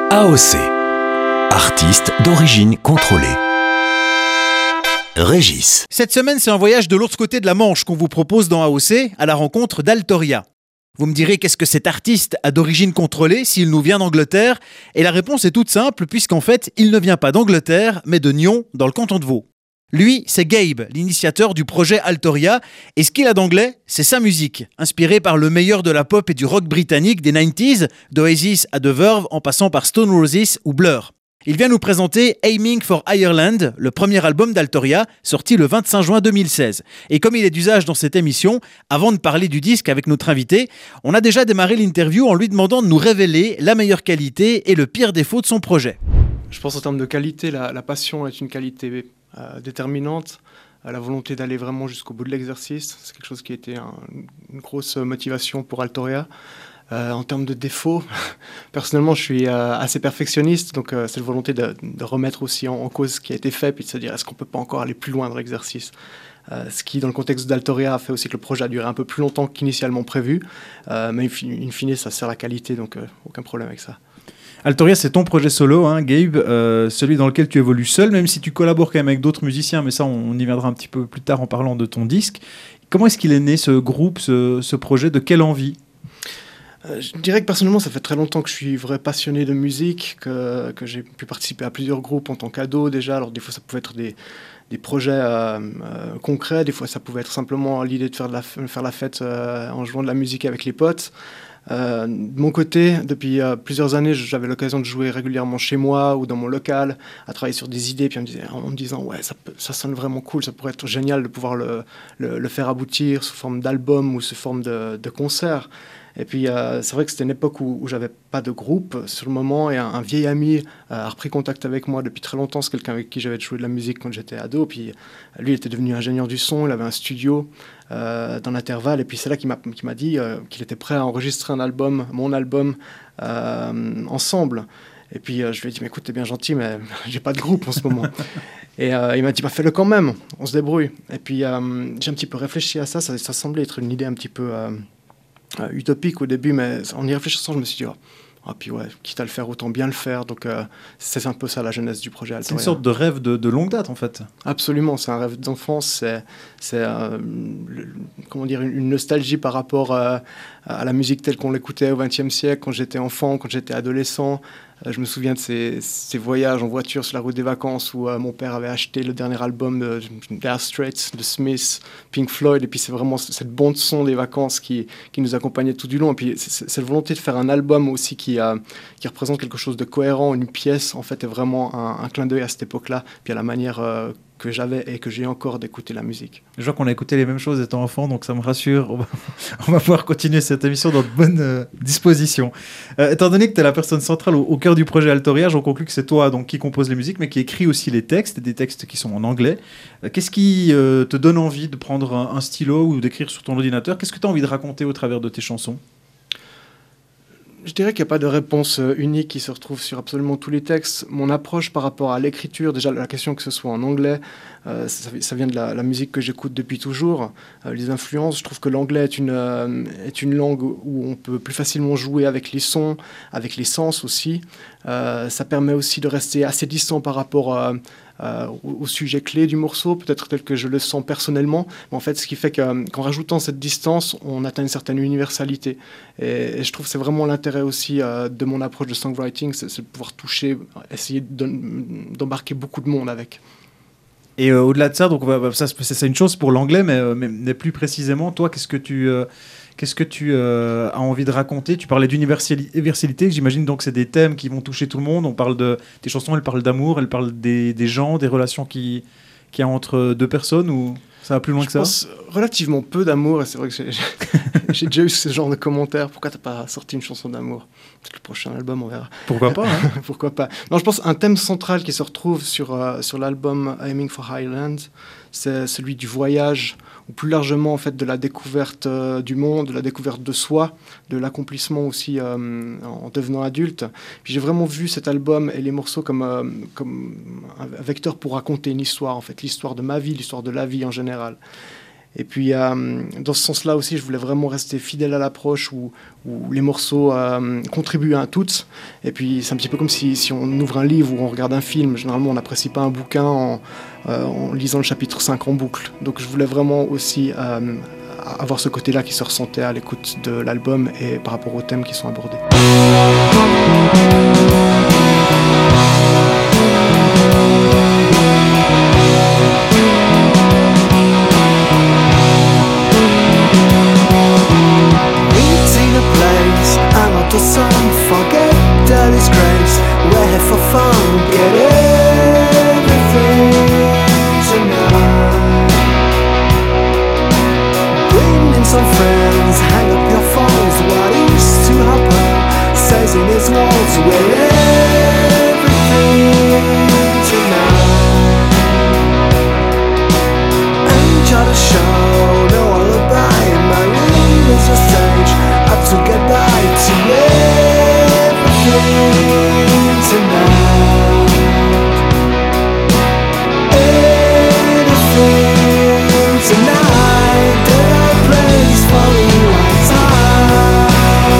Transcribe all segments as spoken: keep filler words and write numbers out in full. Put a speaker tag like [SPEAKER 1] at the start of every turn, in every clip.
[SPEAKER 1] A O C, artiste d'origine contrôlée. Régis.
[SPEAKER 2] Cette semaine, c'est un voyage de l'autre côté de la Manche qu'on vous propose dans A O C, à la rencontre d'Altoria. Vous me direz qu'est-ce que cet artiste a d'origine contrôlée s'il nous vient d'Angleterre? Et la réponse est toute simple, puisqu'en fait, il ne vient pas d'Angleterre, mais de Nyon, dans le canton de Vaud. Lui, c'est Gabe, l'initiateur du projet Altoria, et ce qu'il a d'anglais, c'est sa musique, inspirée par le meilleur de la pop et du rock britannique des quatre-vingt-dix, d'Oasis à The Verve, en passant par Stone Roses ou Blur. Il vient nous présenter Aiming for Ireland, le premier album d'Altoria, sorti le vingt-cinq juin deux mille seize. Et comme il est d'usage dans cette émission, avant de parler du disque avec notre invité, on a déjà démarré l'interview en lui demandant de nous révéler la meilleure qualité et le pire défaut de son projet.
[SPEAKER 3] Je pense en termes de qualité, la, la passion est une qualité euh, déterminante. Euh, la volonté d'aller vraiment jusqu'au bout de l'exercice, c'est quelque chose qui a été un, une grosse motivation pour Altoria. Euh, en termes de défauts, personnellement, je suis euh, assez perfectionniste, donc euh, c'est la volonté de, de remettre aussi en, en cause ce qui a été fait, puis de se dire est-ce qu'on peut pas encore aller plus loin dans l'exercice. Euh, ce qui, dans le contexte d'Altoria, a fait aussi que le projet a duré un peu plus longtemps qu'initialement prévu, euh, mais in fine, ça sert la qualité, donc euh, aucun problème avec ça.
[SPEAKER 2] Altoria, c'est ton projet solo, hein, Gabe, euh, celui dans lequel tu évolues seul, même si tu collabores quand même avec d'autres musiciens, mais ça, on, on y viendra un petit peu plus tard en parlant de ton disque. Comment est-ce qu'il est né, ce groupe, ce, ce projet? De quelle envie?
[SPEAKER 3] Euh, je dirais que personnellement, ça fait très longtemps que je suis vrai passionné de musique, que, que j'ai pu participer à plusieurs groupes en tant qu'ado déjà. Alors des fois, ça pouvait être des, des projets euh, euh, concrets, des fois, ça pouvait être simplement l'idée de faire, de la, faire la fête euh, en jouant de la musique avec les potes. Euh, de mon côté, depuis euh, plusieurs années, j'avais l'occasion de jouer régulièrement chez moi ou dans mon local, à travailler sur des idées, puis on me disait, en me disant ouais, ça, peut, ça sonne vraiment cool, ça pourrait être génial de pouvoir le, le, le faire aboutir sous forme d'album ou sous forme de, de concert. Et puis euh, c'est vrai que c'était une époque où, où j'avais pas de groupe sur le moment, et un, un vieil ami euh, a repris contact avec moi depuis très longtemps. C'est quelqu'un avec qui j'avais joué de la musique quand j'étais ado, puis lui il était devenu ingénieur du son, il avait un studio euh, dans l'intervalle, et puis c'est là qu'il m'a, qu'il m'a dit euh, qu'il était prêt à enregistrer un album, mon album, euh, ensemble. Et puis euh, je lui ai dit, mais écoute, t'es bien gentil, mais j'ai pas de groupe en ce moment. Et euh, il m'a dit, bah fais-le quand même, on se débrouille. Et puis euh, j'ai un petit peu réfléchi à ça, ça, ça semblait être une idée un petit peu euh, Euh, utopique au début, mais en y réfléchissant, je me suis dit, oh, oh, puis ouais, quitte à le faire, autant bien le faire. Donc euh, c'est un peu ça la genèse du projet Altoria.
[SPEAKER 2] C'est une sorte de rêve de, de longue date en fait.
[SPEAKER 3] Absolument, c'est un rêve d'enfance, c'est, c'est euh, le, comment dire, une, une nostalgie par rapport euh, à la musique telle qu'on l'écoutait au vingtième siècle, quand j'étais enfant, quand j'étais adolescent. Euh, je me souviens de ces, ces voyages en voiture sur la route des vacances où euh, mon père avait acheté le dernier album de Dire Straits, de Smith, Pink Floyd, et puis c'est vraiment cette bande son des vacances qui, qui nous accompagnait tout du long. Et puis c'est, cette volonté de faire un album aussi qui, euh, qui représente quelque chose de cohérent, une pièce en fait est vraiment un, un clin d'œil à cette époque-là, puis à la manière euh, que j'avais et que j'ai encore d'écouter la musique.
[SPEAKER 2] Je vois qu'on a écouté les mêmes choses étant enfant, donc ça me rassure. On va, on va pouvoir continuer cette émission dans de bonnes euh, dispositions. Euh, étant donné que tu es la personne centrale au, au cœur du projet Altoria, j'en conclus que c'est toi donc, qui compose les musiques, mais qui écrit aussi les textes, des textes qui sont en anglais. Euh, qu'est-ce qui euh, te donne envie de prendre un, un stylo ou d'écrire sur ton ordinateur? Qu'est-ce que tu as envie de raconter au travers de tes chansons?
[SPEAKER 3] Je dirais qu'il n'y a pas de réponse unique qui se retrouve sur absolument tous les textes. Mon approche par rapport à l'écriture, déjà la question que ce soit en anglais, euh, ça, ça vient de la, la musique que j'écoute depuis toujours. Euh, les influences, je trouve que l'anglais est une, euh, est une langue où on peut plus facilement jouer avec les sons, avec les sens aussi. Euh, ça permet aussi de rester assez distant par rapport à... Euh, au, au sujet clé du morceau, peut-être tel que je le sens personnellement, mais en fait ce qui fait que, qu'en rajoutant cette distance, on atteint une certaine universalité, et, et je trouve que c'est vraiment l'intérêt aussi euh, de mon approche de songwriting, c'est, c'est de pouvoir toucher, essayer d'embarquer beaucoup de monde avec.
[SPEAKER 2] Et euh, au-delà de ça, donc, ça c'est, c'est une chose pour l'anglais, mais, mais, mais plus précisément, toi, qu'est-ce que tu... Euh Qu'est-ce que tu euh, as envie de raconter? Tu parlais d'universalité, j'imagine donc c'est des thèmes qui vont toucher tout le monde. On parle de tes chansons, elles parlent d'amour, elles parlent des, des gens, des relations qui qu'il y a entre deux personnes, ou ça va plus loin
[SPEAKER 3] je
[SPEAKER 2] que ça?
[SPEAKER 3] Je pense relativement peu d'amour, et c'est vrai que j'ai, j'ai déjà eu ce genre de commentaires. Pourquoi t'as pas sorti une chanson d'amour? Peut-être le prochain album, on verra.
[SPEAKER 2] Pourquoi pas hein.
[SPEAKER 3] Pourquoi pas. Non, je pense un thème central qui se retrouve sur, euh, sur l'album Aiming for Ireland, c'est celui du voyage, ou plus largement en fait de la découverte euh, du monde, de la découverte de soi, de l'accomplissement aussi euh, en devenant adulte. Puis j'ai vraiment vu cet album et les morceaux comme, euh, comme un vecteur pour raconter une histoire, en fait, l'histoire de ma vie, l'histoire de la vie en général. Et puis, euh, dans ce sens-là aussi, je voulais vraiment rester fidèle à l'approche où, où les morceaux euh, contribuent à un tout. Et puis, c'est un petit peu comme si, si on ouvre un livre ou on regarde un film. Généralement, on n'apprécie pas un bouquin en, euh, en lisant le chapitre cinq en boucle. Donc, je voulais vraiment aussi euh, avoir ce côté-là qui se ressentait à l'écoute de l'album et par rapport aux thèmes qui sont abordés.
[SPEAKER 4] To some forget that it's grace. We're here for fun, get everything tonight. Bring in some friends, hang up your phones. What is to happen stays in his walls. We're everything tonight. Enjoy the show, no alibi. My room is a stage. Have to get by to everything tonight. Anything tonight. There are places for you right time.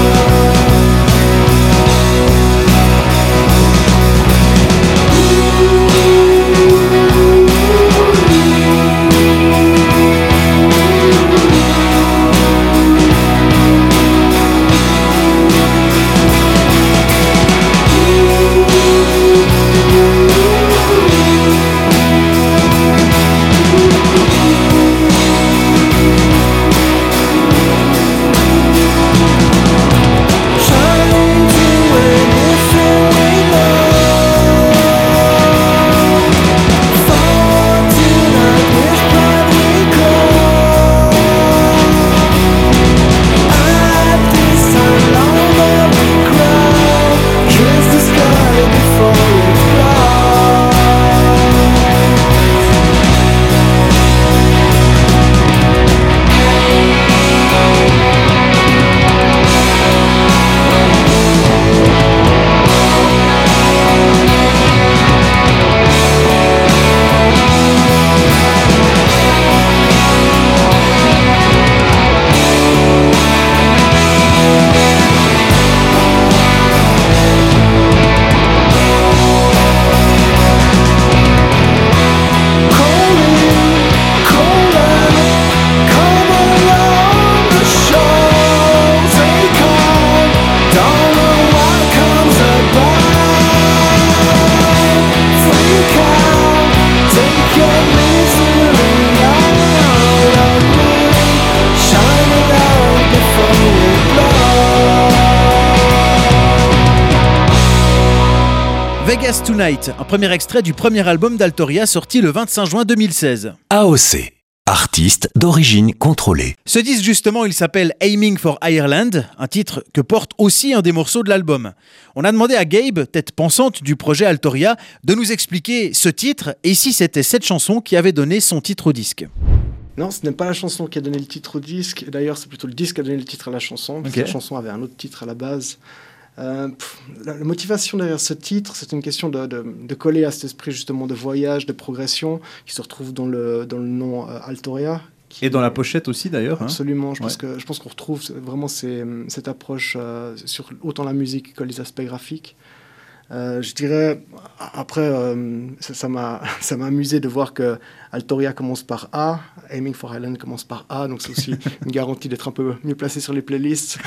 [SPEAKER 2] Vegas Tonight, un premier extrait du premier album d'Altoria sorti le vingt-cinq juin deux mille seize.
[SPEAKER 1] A O C, artiste d'origine contrôlée.
[SPEAKER 2] Ce disque justement, il s'appelle Aiming for Ireland, un titre que porte aussi un des morceaux de l'album. On a demandé à Gabe, tête pensante du projet Altoria, de nous expliquer ce titre et si c'était cette chanson qui avait donné son titre au disque.
[SPEAKER 3] Non, ce n'est pas la chanson qui a donné le titre au disque. D'ailleurs, c'est plutôt le disque qui a donné le titre à la chanson. Parce
[SPEAKER 2] Okay.
[SPEAKER 3] que la chanson avait un autre titre à la base. Euh, pff, la, la motivation derrière ce titre, c'est une question de, de, de coller à cet esprit justement de voyage, de progression, qui se retrouve dans le, dans le nom euh, Altoria. Qui,
[SPEAKER 5] Et dans la pochette aussi d'ailleurs.
[SPEAKER 3] Absolument, je,
[SPEAKER 5] hein.
[SPEAKER 3] pense
[SPEAKER 5] Ouais.
[SPEAKER 3] que, je pense qu'on retrouve vraiment ces, cette approche euh, sur autant la musique que les aspects graphiques. Euh, je dirais, après, euh, ça, ça, m'a, ça m'a amusé de voir que Altoria commence par A, Aiming for Ireland commence par A, donc c'est aussi une garantie d'être un peu mieux placé sur les playlists.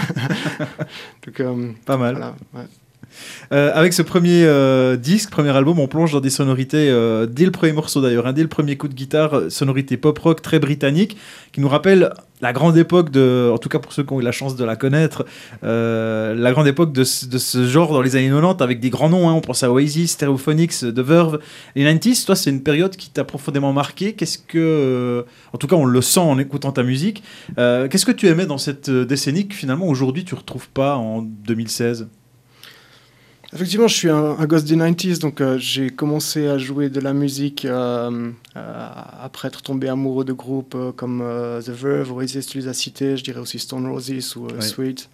[SPEAKER 3] donc, euh,
[SPEAKER 5] Pas mal.
[SPEAKER 3] voilà, ouais.
[SPEAKER 5] Euh, avec ce premier euh, disque, premier album, on plonge dans des sonorités, euh, dès le premier morceau d'ailleurs, hein, dès le premier coup de guitare, euh, sonorité pop-rock très britannique, qui nous rappelle la grande époque de, en tout cas pour ceux qui ont eu la chance de la connaître, euh, la grande époque de, de ce genre dans les années quatre-vingt-dix avec des grands noms, hein, on pense à Oasis, Stereophonics, The Verve, les quatre-vingt-dix. Toi, c'est une période qui t'a profondément marqué. Qu'est-ce que, euh, en tout cas, on le sent en écoutant ta musique. Euh, qu'est-ce que tu aimais dans cette décennie que finalement aujourd'hui tu retrouves pas en deux mille seize?
[SPEAKER 3] Effectivement, je suis un, un gosse des quatre-vingt-dix, donc euh, j'ai commencé à jouer de la musique euh, euh, après être tombé amoureux de groupes euh, comme euh, The Verve, Oasis, tu les as cités, je dirais aussi Stone Roses ou euh,
[SPEAKER 5] Ouais.
[SPEAKER 3] Sweet.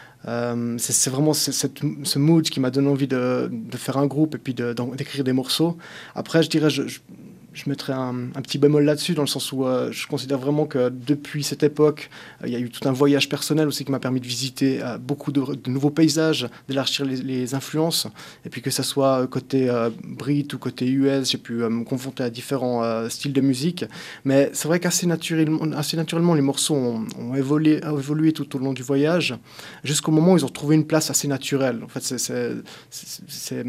[SPEAKER 3] Euh, c'est, c'est vraiment c'est, cette, ce mood qui m'a donné envie de, de faire un groupe et puis de, d'en- d'écrire des morceaux. Après, je dirais, je, je, je mettrais un, un petit bémol là-dessus, dans le sens où euh, je considère vraiment que depuis cette époque, euh, il y a eu tout un voyage personnel aussi qui m'a permis de visiter euh, beaucoup de, de nouveaux paysages, d'élargir les, les influences, et puis que ça soit côté euh, Brit ou côté U S, j'ai pu euh, me confronter à différents euh, styles de musique. Mais c'est vrai qu'assez naturellement, assez naturellement, les morceaux ont, ont, évolué, ont évolué tout au long du voyage, jusqu'au moment où ils ont trouvé une place assez naturelle. En fait, c'est... c'est, c'est, c'est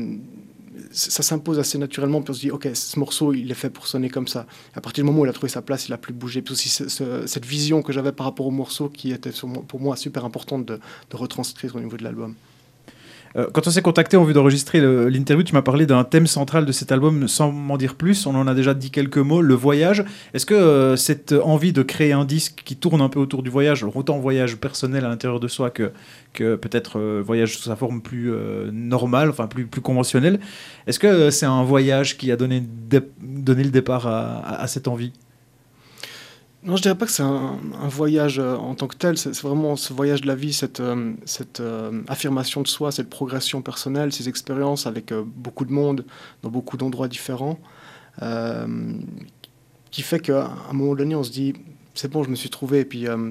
[SPEAKER 3] ça s'impose assez naturellement, puis on se dit ok, ce morceau il est fait pour sonner comme ça. À partir du moment où il a trouvé sa place, il a plus bougé. Puis aussi ce, ce, cette vision que j'avais par rapport au morceau qui était pour moi super importante de, de retranscrire au niveau de l'album.
[SPEAKER 5] Euh, quand on s'est contacté en vue d'enregistrer le, l'interview, tu m'as parlé d'un thème central de cet album sans m'en dire plus. On en a déjà dit quelques mots, le voyage. Est-ce que euh, cette envie de créer un disque qui tourne un peu autour du voyage, autant voyage personnel à l'intérieur de soi que, que peut-être euh, voyage sous sa forme plus euh, normale, enfin plus, plus conventionnelle, est-ce que euh, c'est un voyage qui a donné, dé- donné le départ à, à, à cette envie ?
[SPEAKER 3] Non, je dirais pas que c'est un, un voyage euh, en tant que tel, c'est, c'est vraiment ce voyage de la vie, cette, euh, cette euh, affirmation de soi, cette progression personnelle, ces expériences avec euh, beaucoup de monde, dans beaucoup d'endroits différents, euh, qui fait qu'à un moment donné, on se dit, c'est bon, je me suis trouvé, et puis euh,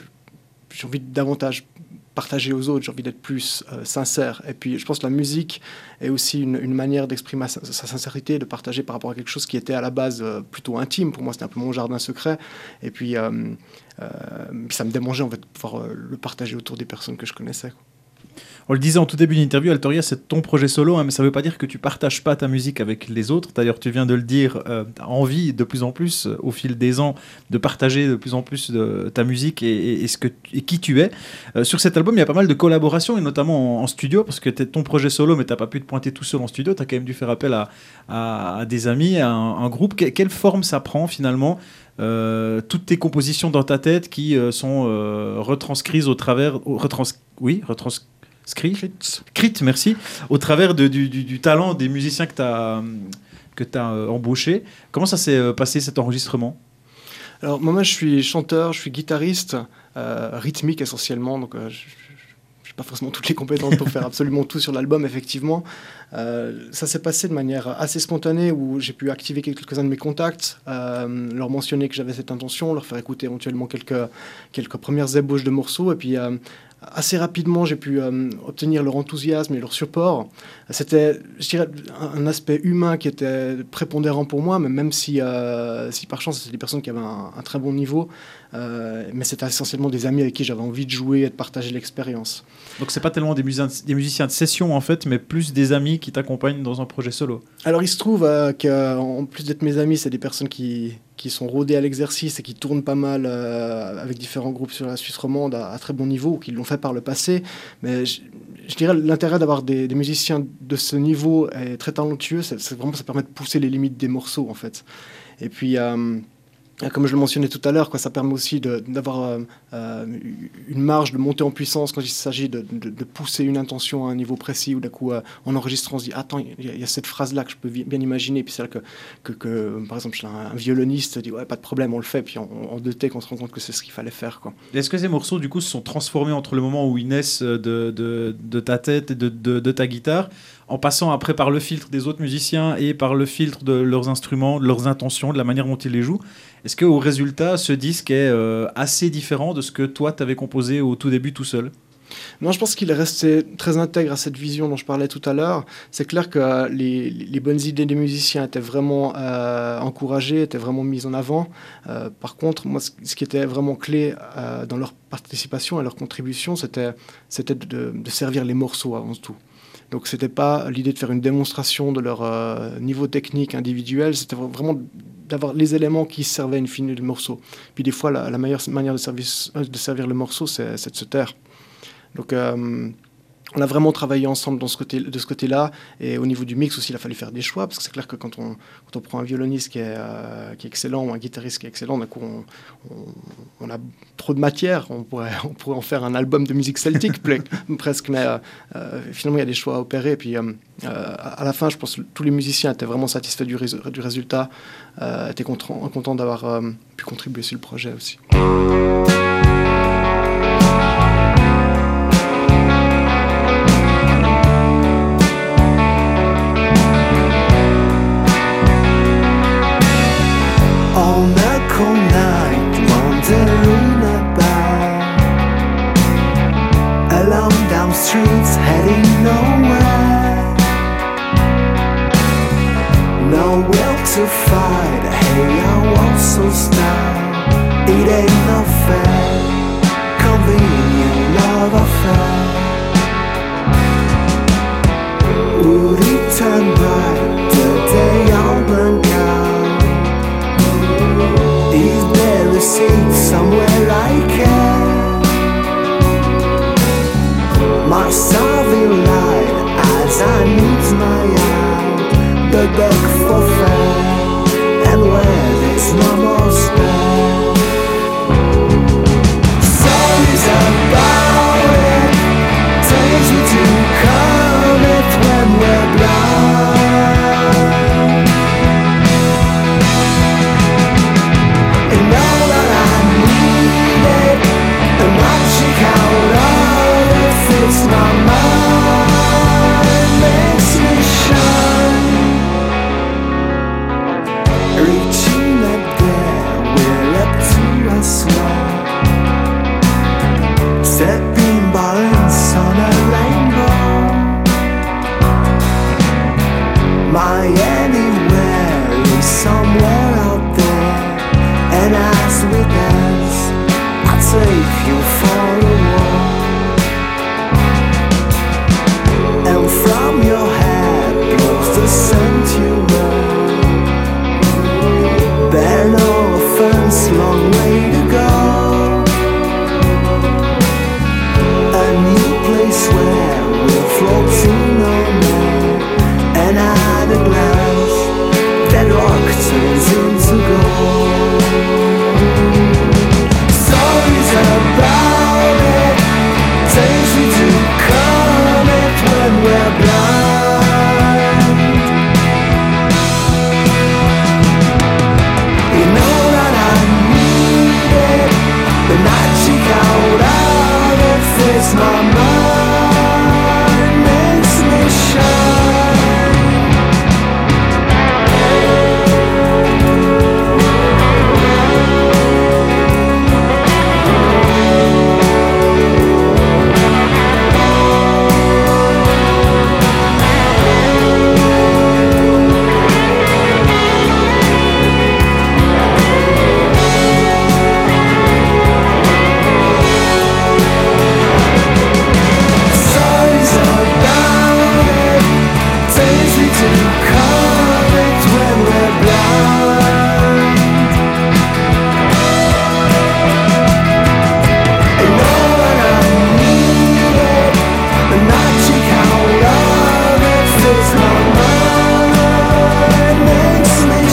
[SPEAKER 3] j'ai envie de davantage partager aux autres, j'ai envie d'être plus euh, sincère. Et puis je pense que la musique est aussi une, une manière d'exprimer sa, sa sincérité, de partager par rapport à quelque chose qui était à la base euh, plutôt intime. Pour moi, c'était un peu mon jardin secret. Et puis, euh, euh, puis ça me démangeait en fait, de pouvoir euh, le partager autour des personnes que je connaissais, quoi.
[SPEAKER 5] On le disait en tout début d'interview, Altoria, c'est ton projet solo, hein, mais ça ne veut pas dire que tu partages pas ta musique avec les autres. D'ailleurs, tu viens de le dire, euh, tu as envie de plus en plus, euh, au fil des ans, de partager de plus en plus de ta musique et, et, et, ce que, et qui tu es. Euh, sur cet album, il y a pas mal de collaborations, et notamment en, en studio, parce que tu es ton projet solo, mais tu n'as pas pu te pointer tout seul en studio. Tu as quand même dû faire appel à, à, à des amis, à un, un groupe. Que, quelle forme ça prend finalement euh, toutes tes compositions dans ta tête qui euh, sont euh, retranscrites au travers... Retrans, oui, retranscrites. Crit, Crit, merci, au travers de, du, du, du talent des musiciens que tu as que tu as euh, embauchés. Comment ça s'est euh, passé cet enregistrement ?
[SPEAKER 3] Alors moi, moi je suis chanteur, je suis guitariste, euh, rythmique essentiellement, donc euh, je n'ai pas forcément toutes les compétences pour faire absolument tout sur l'album, effectivement. Euh, ça s'est passé de manière assez spontanée, où j'ai pu activer quelques-uns de mes contacts, euh, leur mentionner que j'avais cette intention, leur faire écouter éventuellement quelques, quelques premières ébauches de morceaux, et puis... Euh, assez rapidement, j'ai pu euh, obtenir leur enthousiasme et leur support. C'était, je dirais, un, un aspect humain qui était prépondérant pour moi, mais même si, euh, si par chance, c'était des personnes qui avaient un, un très bon niveau, euh, mais c'était essentiellement des amis avec qui j'avais envie de jouer et de partager l'expérience.
[SPEAKER 5] Donc c'est pas tellement des musiciens, des musiciens de session en fait, mais plus des amis qui t'accompagnent dans un projet solo.
[SPEAKER 3] Alors il se trouve euh, qu'en plus d'être mes amis, c'est des personnes qui... qui sont rodés à l'exercice et qui tournent pas mal euh, avec différents groupes sur la Suisse romande à, à très bon niveau, ou qui l'ont fait par le passé. Mais je, je dirais l'intérêt d'avoir des, des musiciens de ce niveau est très talentueux. C'est, c'est vraiment, ça permet de pousser les limites des morceaux, en fait. Et puis... Euh, comme je le mentionnais tout à l'heure, quoi, ça permet aussi de, d'avoir euh, euh, une marge de montée en puissance quand il s'agit de, de, de pousser une intention à un niveau précis, ou d'un coup, euh, en enregistrant, on se dit « Attends, il y, y a cette phrase-là que je peux vi- bien imaginer. » Puis c'est là que, que, que, par exemple, un, un violoniste dit « Ouais, pas de problème, on le fait. » Puis en, en deux takes, on se rend compte que c'est ce qu'il fallait faire, quoi.
[SPEAKER 5] Est-ce que ces morceaux, du coup, se sont transformés entre le moment où ils naissent de, de, de ta tête et de, de, de ta guitare, en passant après par le filtre des autres musiciens et par le filtre de leurs instruments, de leurs intentions, de la manière dont ils les jouent? Est-ce qu'au résultat, ce disque est euh, assez différent de ce que toi, tu avais composé au tout début tout seul?
[SPEAKER 3] Non, je pense qu'il est resté très intègre à cette vision dont je parlais tout à l'heure. C'est clair que euh, les, les bonnes idées des musiciens étaient vraiment euh, encouragées, étaient vraiment mises en avant. Euh, par contre, moi, ce, ce qui était vraiment clé euh, dans leur participation et leur contribution, c'était, c'était de, de servir les morceaux avant tout. Donc, ce n'était pas l'idée de faire une démonstration de leur euh, niveau technique individuel, c'était vraiment d'avoir les éléments qui servaient in fine le morceau. Puis des fois, la, la meilleure manière de, service, de servir le morceau, c'est, c'est de se taire. Donc, euh, on a vraiment travaillé ensemble dans ce côté, de ce côté-là. Et au niveau du mix aussi, il a fallu faire des choix, parce que c'est clair que quand on, quand on prend un violoniste qui est, euh, qui est excellent, ou un guitariste qui est excellent, d'un coup, on, on, on a trop de matière. On pourrait, on pourrait en faire un album de musique celtique, presque. Mais euh, finalement, il y a des choix à opérer. Et puis, euh, à la fin, je pense que tous les musiciens étaient vraiment satisfaits du, rés- du résultat, euh, étaient contents, contents d'avoir euh, pu contribuer sur le projet aussi.
[SPEAKER 4] to fight, hey, I want so style. It ain't no fair, convenient love affair. Would it turn bright the day I'll burn out? Is there a seat somewhere I can? My sovereign light as I need my eye, the beg for fair, and where there's no more spare. Stories about it, takes me to come it when we're blind. And all that I needed, a magic out of it fits my mind, makes me shine. Reaching up there, we're up to a swell. Setting balance on a rainbow. My anywhere is somewhere out there. And as we dance, I take you for a walk. And from your head blows the scent you wear. Bear no offense, long way to go. A new place where we're floating on air. And at a glance, that rock turns into gold. Stories about it, takes me to come it when we're blind. You know that I need it, the magic out of it fits my mind, makes me shine. Stories about it, takes me to come it when we're blind. And all that I needed, the magic out of it fits my mind, makes me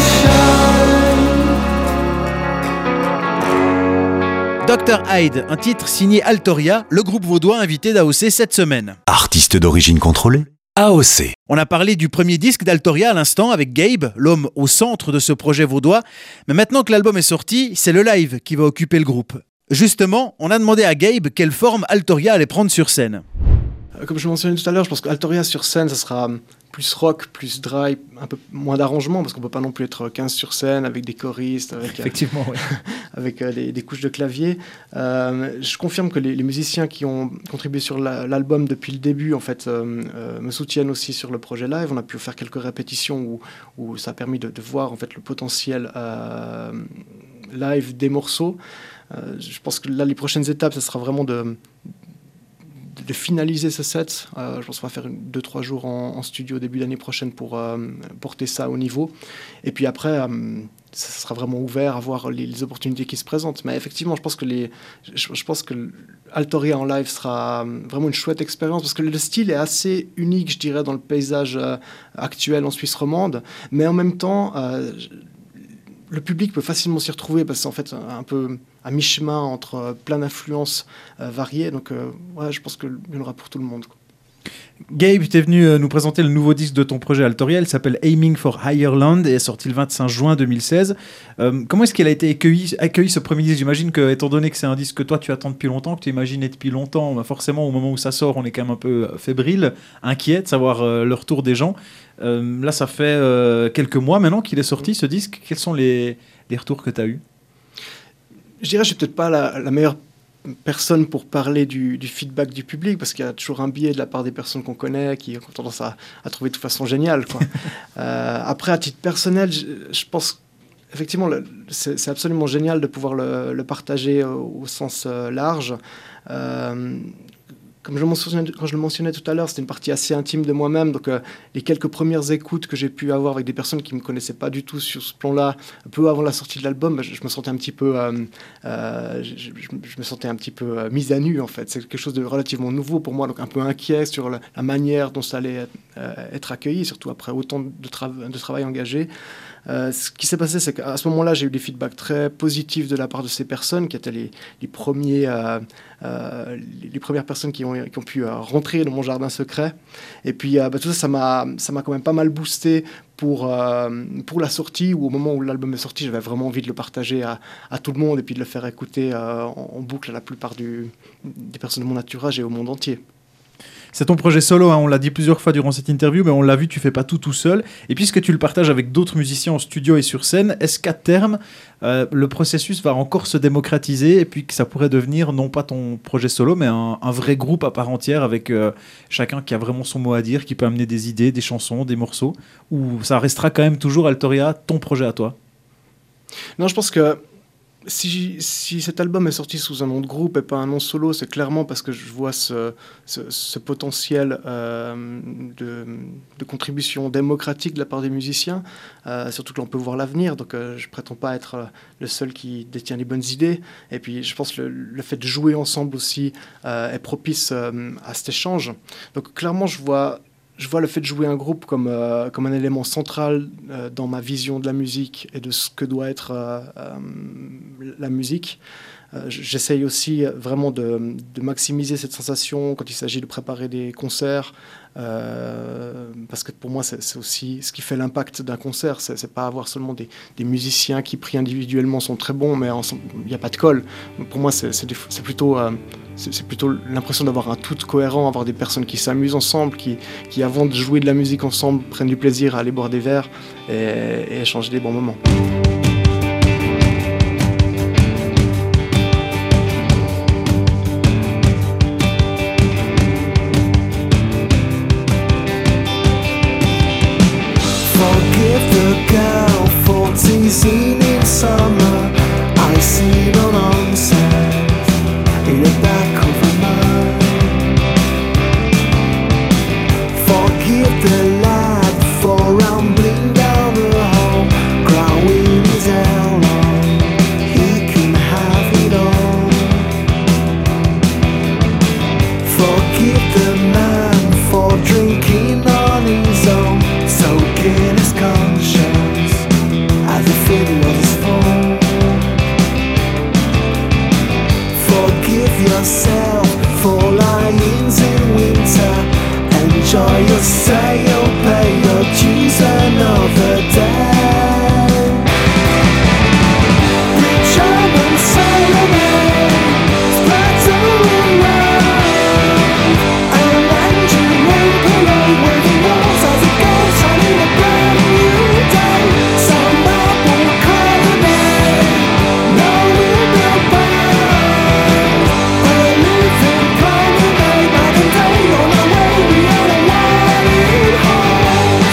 [SPEAKER 4] shine.
[SPEAKER 2] docteur Hyde, un titre signé Altoria, le groupe vaudois invité d'A O C cette semaine.
[SPEAKER 1] Artiste d'origine contrôlée, A O C.
[SPEAKER 2] On a parlé du premier disque d'Altoria à l'instant avec Gabe, l'homme au centre de ce projet vaudois. Mais maintenant que l'album est sorti, c'est le live qui va occuper le groupe. Justement, on a demandé à Gabe quelle forme Altoria allait prendre sur scène.
[SPEAKER 3] Euh, Comme je mentionnais tout à l'heure, je pense qu'Altoria sur scène, ça sera plus rock, plus dry, un peu moins d'arrangement, parce qu'on peut pas non plus être quinze sur scène avec des choristes, avec, euh,
[SPEAKER 5] Effectivement, oui.
[SPEAKER 3] avec euh, des, des couches de clavier. Euh, je confirme que les, les musiciens qui ont contribué sur la- l'album depuis le début, en fait, euh, euh, me soutiennent aussi sur le projet live. On a pu faire quelques répétitions où, où ça a permis de, de voir en fait le potentiel euh, live des morceaux. Euh, je pense que là, les prochaines étapes, ça sera vraiment de de finaliser ce set. Euh, je pense qu'on va faire deux trois jours en, en studio début d'année prochaine pour euh, porter ça au niveau. Et puis après, euh, ça sera vraiment ouvert à voir les, les opportunités qui se présentent. Mais effectivement, je pense que les, je, je pense que Altoria en live sera vraiment une chouette expérience parce que le style est assez unique, je dirais, dans le paysage euh, actuel en Suisse romande. Mais en même temps, euh, le public peut facilement s'y retrouver parce que c'est en fait un peu à mi-chemin entre euh, plein d'influences euh, variées. Donc, euh, ouais, je pense qu'il y en aura pour tout le monde, quoi.
[SPEAKER 5] Gabe, tu es venu euh, nous présenter le nouveau disque de ton projet Altoria. Il s'appelle Aiming for Higher Land et est sorti le vingt-cinq juin deux mille seize. Euh, comment est-ce qu'il a été accueilli, accueilli ce premier disque? J'imagine que, étant donné que c'est un disque que toi tu attends depuis longtemps, que tu imaginais depuis longtemps, bah forcément au moment où ça sort, on est quand même un peu fébrile, inquiet de savoir euh, le retour des gens. Euh, là, ça fait euh, quelques mois maintenant qu'il est sorti ce disque. Quels sont les, les retours que tu as eus?
[SPEAKER 3] Je dirais que je suis peut-être pas la, la meilleure personne pour parler du, du feedback du public, parce qu'il y a toujours un biais de la part des personnes qu'on connaît qui ont tendance à, à trouver de toute façon génial, quoi. euh, après, à titre personnel, je, je pense effectivement, le, c'est, c'est absolument génial de pouvoir le, le partager au, au sens euh, large. Euh, Comme je le mentionnais, quand je le mentionnais tout à l'heure, c'était une partie assez intime de moi-même. Donc, euh, les quelques premières écoutes que j'ai pu avoir avec des personnes qui ne me connaissaient pas du tout sur ce plan-là, peu avant la sortie de l'album, bah, je, je me sentais un petit peu, euh, euh, je, je, je me sentais un petit peu euh, mise à nu, en fait. C'est quelque chose de relativement nouveau pour moi, donc un peu inquiet sur la, la manière dont ça allait euh, être accueilli, surtout après autant de, tra- de travail engagé. Euh, ce qui s'est passé, c'est qu'à ce moment-là, j'ai eu des feedbacks très positifs de la part de ces personnes qui étaient les, les, premiers, euh, euh, les, les premières personnes qui ont, qui ont pu euh, rentrer dans mon jardin secret. Et puis, euh, bah, tout ça, ça m'a, ça m'a quand même pas mal boosté pour, euh, pour la sortie, ou au moment où l'album est sorti, j'avais vraiment envie de le partager à, à tout le monde et puis de le faire écouter euh, en, en boucle à la plupart du, des personnes de mon entourage et au monde entier.
[SPEAKER 5] C'est ton projet solo, hein, on l'a dit plusieurs fois durant cette interview, mais on l'a vu, tu fais pas tout tout seul. Et puisque tu le partages avec d'autres musiciens en studio et sur scène, est-ce qu'à terme, euh, le processus va encore se démocratiser et puis que ça pourrait devenir non pas ton projet solo, mais un, un vrai groupe à part entière avec euh, chacun qui a vraiment son mot à dire, qui peut amener des idées, des chansons, des morceaux, ou ça restera quand même toujours Altoria, ton projet à toi?
[SPEAKER 3] Non, je pense que Si, si cet album est sorti sous un nom de groupe et pas un nom solo, c'est clairement parce que je vois ce, ce, ce potentiel euh, de, de contribution démocratique de la part des musiciens, euh, surtout que l'on peut voir l'avenir, donc euh, je prétends pas être le seul qui détient les bonnes idées. Et puis je pense que le, le fait de jouer ensemble aussi euh, est propice euh, à cet échange. Donc clairement, je vois... Je vois le fait de jouer un groupe comme, euh, comme un élément central euh, dans ma vision de la musique et de ce que doit être euh, euh, la musique. Euh, j'essaye aussi vraiment de, de maximiser cette sensation quand il s'agit de préparer des concerts, euh, parce que pour moi, c'est, c'est aussi ce qui fait l'impact d'un concert. C'est, c'est pas avoir seulement des, des musiciens qui, pris individuellement, sont très bons, mais il n'y a pas de colle. Pour moi, c'est, c'est, des, c'est plutôt... Euh, C'est, c'est plutôt l'impression d'avoir un tout cohérent, avoir des personnes qui s'amusent ensemble, qui, qui avant de jouer de la musique ensemble, prennent du plaisir à aller boire des verres et, et échanger des bons moments.
[SPEAKER 4] Forgive the girl for teasing in summer. I see it unanswered in the back of her mind. Forgive the lad for rambling down the hall, growling his hair long. He can have it all. Forgive the man for drinking on his own, soaking his conscience as if it was his fault. Forgive yourself for lyings in winter. Enjoy your sail, pay your dues another day. Rich urban sailor, splattering around, and engine will parade with the walls as it goes on in a brand new day. Some marble colonnade, no window bound, a living promenade, night and day on our way, we are the one in home.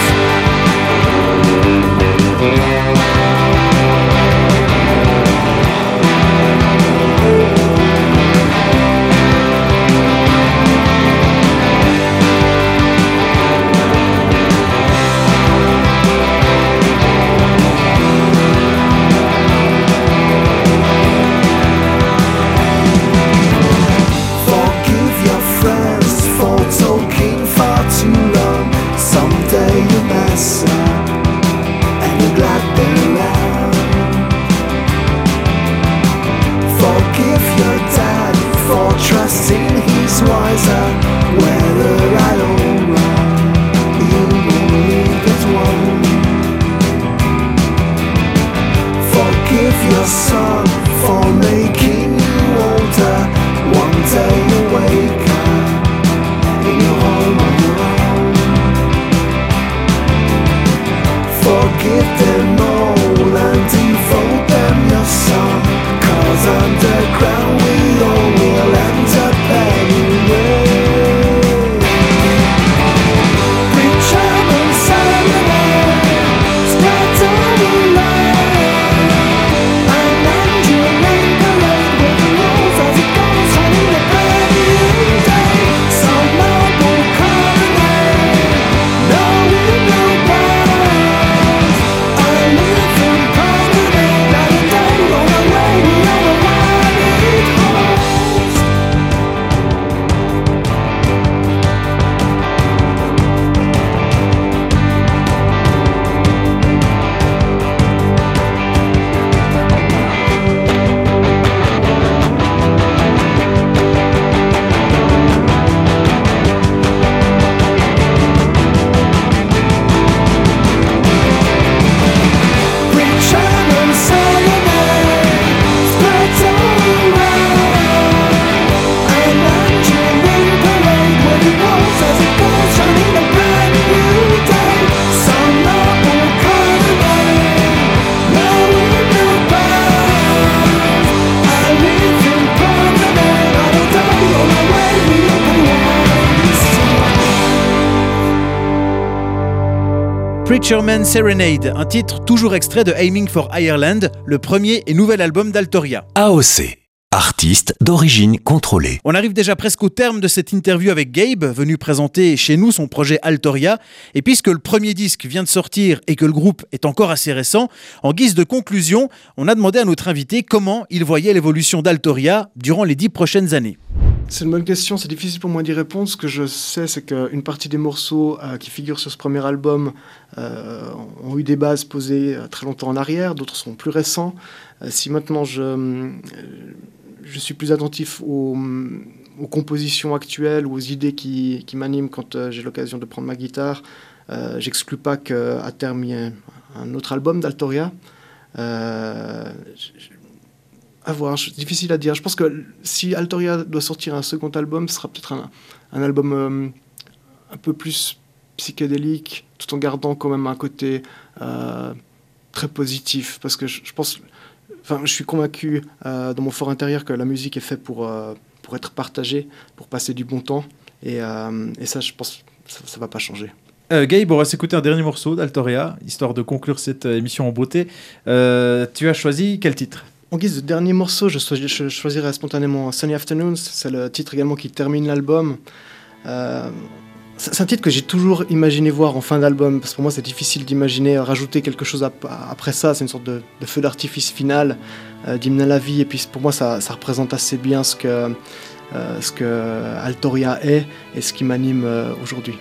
[SPEAKER 2] Preacher Man Serenade, un titre toujours extrait de Aiming for Ireland, le premier et nouvel album d'Altoria.
[SPEAKER 1] A O C, artiste d'origine contrôlée.
[SPEAKER 2] On arrive déjà presque au terme de cette interview avec Gabe, venu présenter chez nous son projet Altoria. Et puisque le premier disque vient de sortir et que le groupe est encore assez récent, en guise de conclusion, on a demandé à notre invité comment il voyait l'évolution d'Altoria durant les dix prochaines années.
[SPEAKER 3] C'est une bonne question, c'est difficile pour moi d'y répondre. Ce que je sais, c'est qu'une partie des morceaux euh, qui figurent sur ce premier album euh, ont eu des bases posées euh, très longtemps en arrière, d'autres sont plus récents. Euh, si maintenant je, euh, je suis plus attentif aux, aux compositions actuelles ou aux idées qui, qui m'animent quand euh, j'ai l'occasion de prendre ma guitare, euh, j'exclus pas qu'à terme il y ait un autre album d'Altoria. Euh, je, À voir, c'est difficile à dire. Je pense que si Altoria doit sortir un second album, ce sera peut-être un, un album euh, un peu plus psychédélique, tout en gardant quand même un côté euh, très positif. Parce que je, je pense, enfin, je suis convaincu euh, dans mon fort intérieur que la musique est faite pour, euh, pour être partagée, pour passer du bon temps. Et, euh, et ça, je pense, ça ne va pas changer.
[SPEAKER 5] Euh, Gabe, on va s'écouter un dernier morceau d'Altoria, histoire de conclure cette émission en beauté. Euh, tu as choisi quel titre ?
[SPEAKER 3] En guise de dernier morceau, je, cho- je choisirais spontanément Sunny Afternoons. C'est le titre également qui termine l'album. Euh, c'est un titre que j'ai toujours imaginé voir en fin d'album, parce que pour moi c'est difficile d'imaginer rajouter quelque chose ap- après ça. C'est une sorte de, de feu d'artifice final, euh, d'hymne à la vie. Et puis pour moi ça, ça représente assez bien ce que, euh, ce que Altoria est et ce qui m'anime euh, aujourd'hui.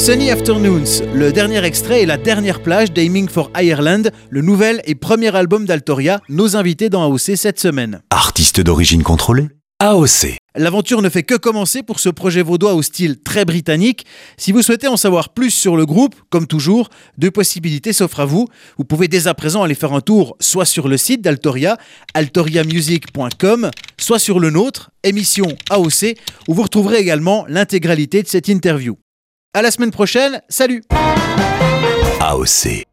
[SPEAKER 2] Sunny Afternoons, le dernier extrait et la dernière plage d'Aiming for Ireland, le nouvel et premier album d'Altoria, nos invités dans A O C cette semaine.
[SPEAKER 1] Artiste d'origine contrôlée, A O C.
[SPEAKER 2] L'aventure ne fait que commencer pour ce projet vaudois au style très britannique. Si vous souhaitez en savoir plus sur le groupe, comme toujours, deux possibilités s'offrent à vous. Vous pouvez dès à présent aller faire un tour soit sur le site d'Altoria, altoria music point com, soit sur le nôtre, émission A O C, où vous retrouverez également l'intégralité de cette interview. À la semaine prochaine, salut!
[SPEAKER 1] A O C.